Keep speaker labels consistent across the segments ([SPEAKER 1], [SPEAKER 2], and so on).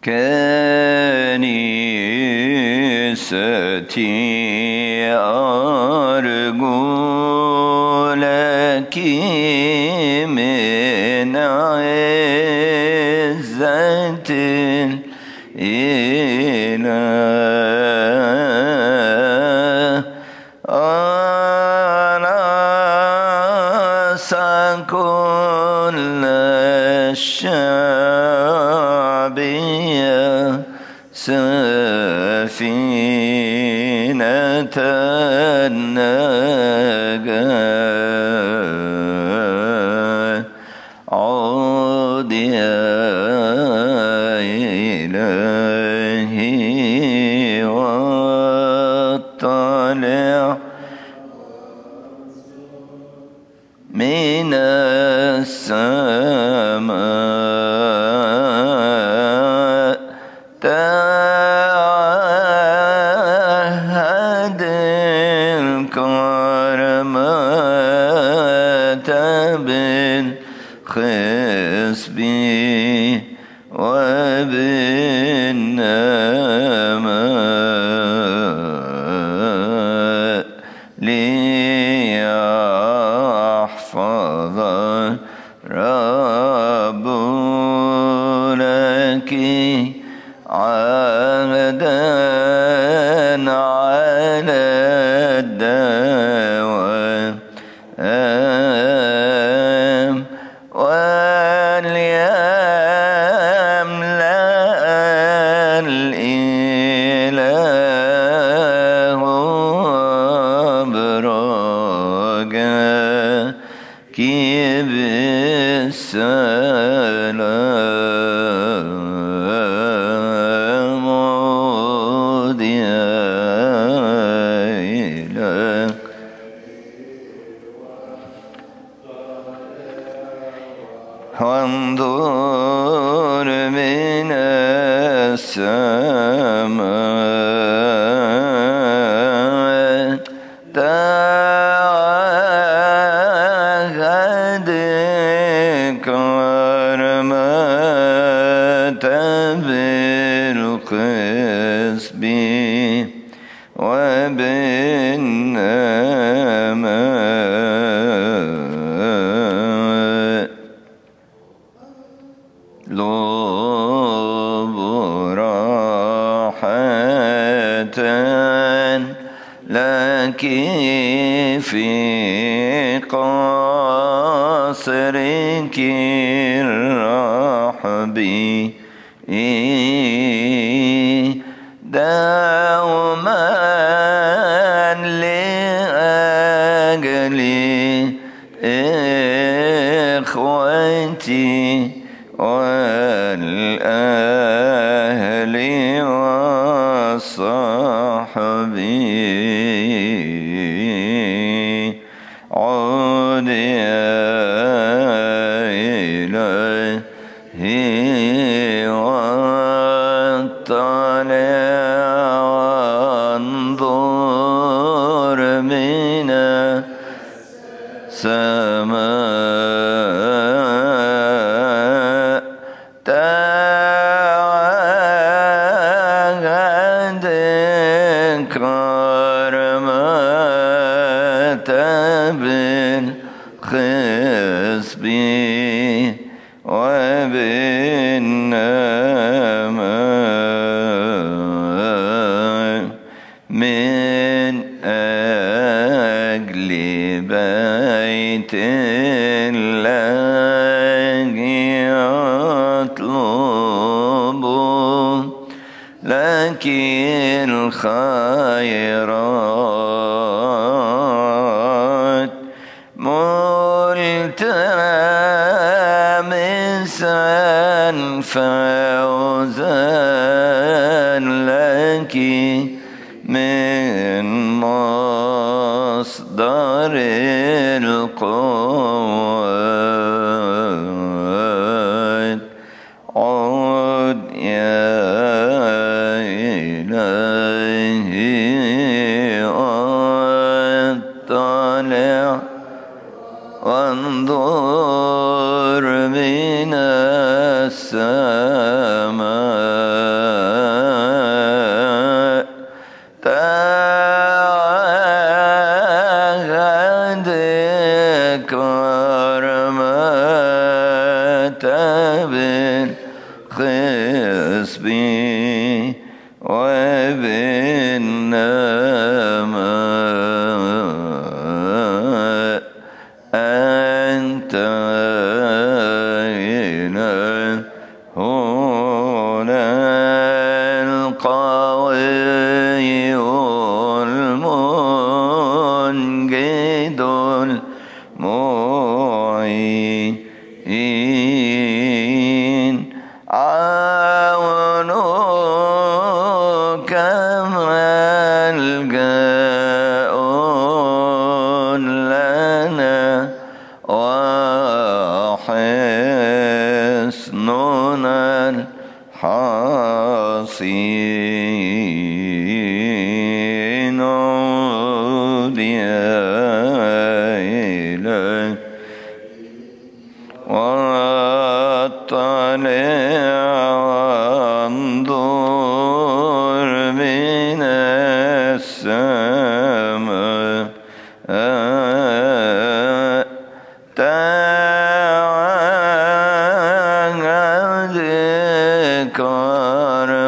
[SPEAKER 1] كنيستي أرجو لك من عزة الإله أناس كل الشعب سفينة النجاة عود يا إلهي واطلع من السماء تعهد الكرمات بالخصب وبالنماء ليحفظ رب لك عهدا على الدوام وليملأ الإله أبراجك بالسلام عود يا إله وانظر من السماء تعهد كرمات بالقصب وبالنماء لب راحة لك في قصرك الرحب دوما لأجل إخوتي والأهل والصحب عود يا إلهي واطلع وانظر من السماء تعهد كرمات بالخصب وبالنماء من أجل بيت الله أطلب لك الخيرات ملتمسا فوزا لك من مصدر القوات عود يا إلهي واطلع وانظر من السماء خصبي وبالنماء أنت إله هنا القوي المنجد المعين عونك ملجأ لنا وحصننا الحصين عود يا إله واطلع وانظر من السماء تعال ذكر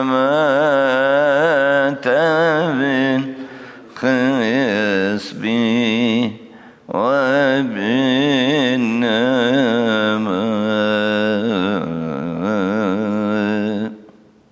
[SPEAKER 1] ما تبن خصبي وبالنار